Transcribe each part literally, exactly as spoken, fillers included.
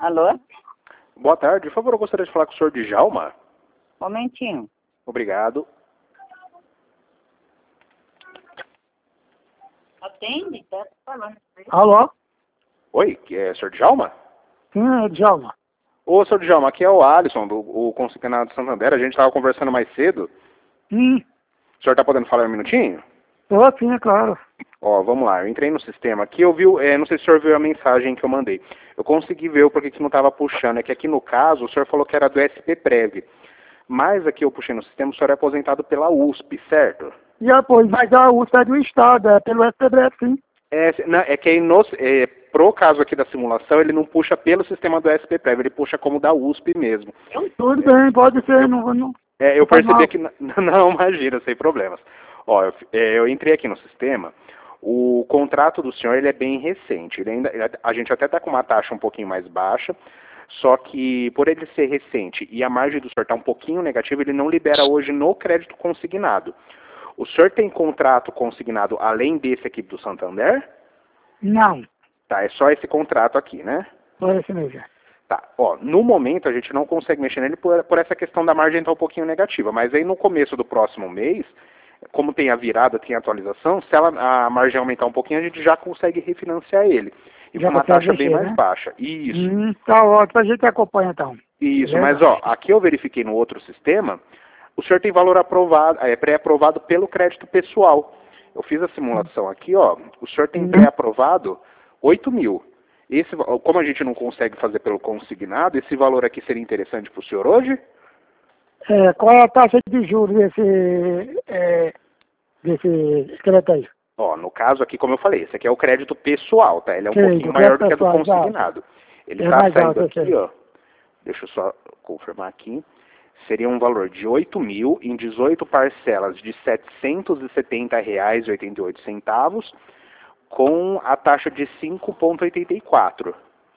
Alô? Boa tarde. Por favor, eu gostaria de falar com o senhor Djalma. Momentinho. Obrigado. Atende, tá falando. Alô? Oi, que é o senhor Djalma? Sim, é Djalma. Ô, senhor Djalma, aqui é o Alisson, do o Consignado de Santander. A gente estava conversando mais cedo. Hum, O senhor está podendo falar um minutinho? tô sim, é claro. Ó, vamos lá. Eu entrei no sistema aqui, eu vi, o- é, não sei se o senhor viu a mensagem que eu mandei. Eu consegui ver o porquê que não estava puxando. É que aqui no caso, o senhor falou que era do S P Prev. Mas aqui eu puxei no sistema, o senhor é aposentado pela U S P, certo? E depois, mas a U S P é do Estado, é pelo S P B F, sim. É, se- não, é que aí, no, é, pro caso aqui da simulação, ele não puxa pelo sistema do S P Prev, ele puxa como da U S P mesmo. Tudo bem, pode ser, não, não, É, eu não faz percebi mal. que... n- Não, imagina, sem problemas. Ó, eu, é, eu entrei aqui no sistema, o contrato do senhor ele é bem recente. Ele ainda, ele- a gente até está com uma taxa um pouquinho mais baixa, só que por ele ser recente e a margem do senhor estar um pouquinho negativa, ele não libera hoje no crédito consignado. O senhor tem contrato consignado além desse aqui do Santander? Não, Tá, é só esse contrato aqui, né? foi esse mesmo. Tá, ó, no momento a gente não consegue mexer nele por, por essa questão da margem estar um pouquinho negativa, mas aí no começo do próximo mês, como tem a virada, tem a atualização, se ela, a margem aumentar um pouquinho, a gente já consegue refinanciar ele. E Já com uma consegue taxa bem mexer, mais né? baixa. Isso, Hum, tá ótimo, a gente acompanha então. isso, Beleza? mas ó, aqui eu verifiquei no outro sistema, o senhor tem valor aprovado, é pré-aprovado pelo crédito pessoal. Eu fiz a simulação aqui, ó, o senhor tem Hum. pré-aprovado oito mil. Esse, como a gente não consegue fazer pelo consignado, esse valor aqui seria interessante para o senhor hoje? É, qual é a taxa de juros desse, é, desse crédito aí? Ó, no caso aqui, como eu falei, esse aqui é o crédito pessoal, tá? Ele é um Sim, pouquinho do maior crédito do que a do pessoal, consignado. Ele É está mais saindo alto, eu aqui, sei. ó. Deixa eu só confirmar aqui. Seria um valor de oito mil em dezoito parcelas de setecentos e setenta reais e oitenta e oito centavos, com a taxa de cinco vírgula oitenta e quatro.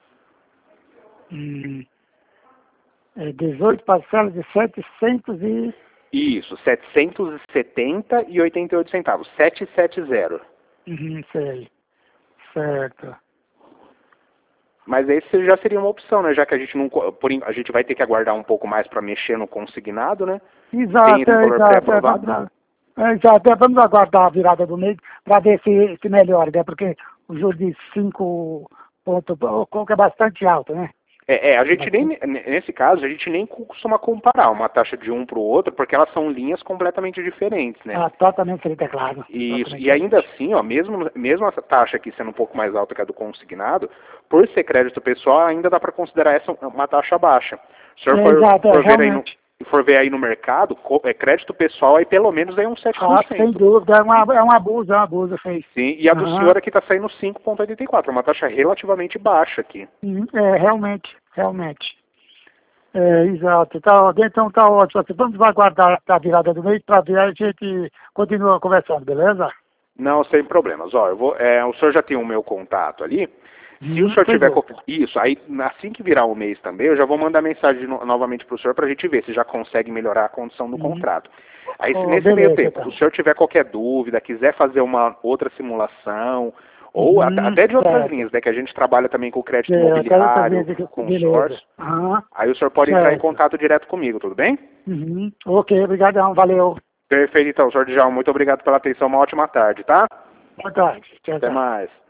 Hum, é dezoito parcelas de setecentos e... Isso, setecentos e setenta e oitenta e oito centavos, setecentos e setenta. Uhum, sei. Certo. Mas esse já seria uma opção, né? Já que a gente não, co- por, en- a gente vai ter que aguardar um pouco mais para mexer no consignado, né? Tem Exato, esse é, valor exato. É, pré-aprovado? vamos, é, exato, é, vamos aguardar a virada do mês para ver se, se melhora, né? Porque o juro de cinco pontos é bastante alto, né? É, é, a gente nem, nesse caso, a gente nem costuma comparar uma taxa de um para o outro, porque elas são linhas completamente diferentes, né? Ah, totalmente diferente, é claro. Isso, Totalmente e ainda diferente. assim, ó, mesmo, mesmo essa taxa aqui sendo um pouco mais alta que a do consignado, por ser crédito pessoal, ainda dá para considerar essa uma taxa baixa. Se o senhor É, for, exato, é, for ver aí no, realmente. for ver aí no mercado, co- é, crédito pessoal aí pelo menos aí uns sete por Ah, sem cento. dúvida, é, uma, é um abuso, é um abuso, sim. Sim, e a do Aham. senhor aqui está saindo cinco vírgula oitenta e quatro, uma taxa relativamente baixa aqui. Uhum, É, realmente, realmente. É, exato. Tá, então tá ótimo. Vamos aguardar a virada do mês para ver, a gente continua conversando, beleza? Não, sem problemas. Ó, eu vou, é, o senhor já tem o meu contato ali. Se o Hum, senhor pois tiver é. qualquer... Isso, aí assim que virar o mês também, eu já vou mandar mensagem no- novamente para o senhor para a gente ver se já consegue melhorar a condição do Uhum. contrato. Aí se Oh, nesse meio beleza, tempo então. o senhor tiver qualquer dúvida, quiser fazer uma outra simulação, ou at- Uhum, até de outras certo. linhas, né, que a gente trabalha também com crédito É, aquela outra imobiliário, vez que- beleza. consórcio, Aham, aí o senhor pode entrar em certo. contato direto comigo, tudo bem? Uhum. Ok, obrigadão, valeu. Perfeito, então, senhor Djalma, muito obrigado pela atenção, uma ótima tarde, tá? Boa tarde. Tchau, Até tchau. mais.